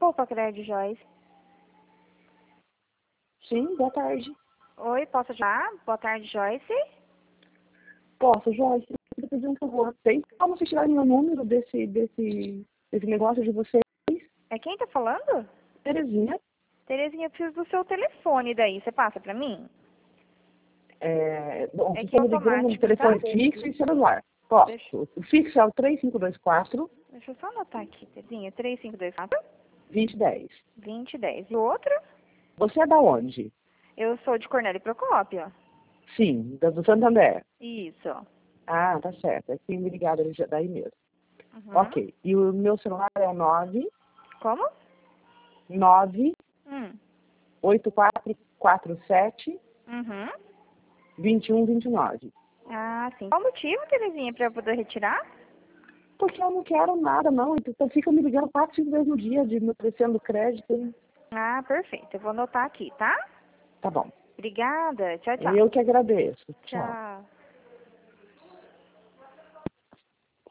Poupa Crédito, Joyce. Sim, boa tarde. Oi, posso ajudar? Boa tarde, Joyce. Posso, Joyce? Eu queria pedir um favor. Tem como vocês tirarem o número desse negócio de vocês? É quem tá falando? Terezinha. Terezinha, eu preciso do seu telefone daí. Você passa pra mim? Bom, É vocês que é estão me ligando no automático, telefone tá? fixo e celular. Posso. Deixa, O fixo é o 3524 deixa eu só anotar aqui, Terezinha. 3524 2010. 2010. E o outro? Você é da onde? Eu sou de Cornélio Procópio. Sim, do Santander. Isso. Ah, tá certo. É que me ligaram daí mesmo. Uhum. Ok. E o meu celular é o Como? 98447 Uhum. 2129. Ah, sim. Qual o motivo, Terezinha, pra eu poder retirar? Porque eu não quero nada, não. Então fica me ligando 4, 5 vezes no dia, de me oferecendo crédito. Ah, perfeito. Eu vou anotar aqui, tá? Tá bom. Obrigada. Tchau, tchau. Eu que agradeço. Tchau. Tchau.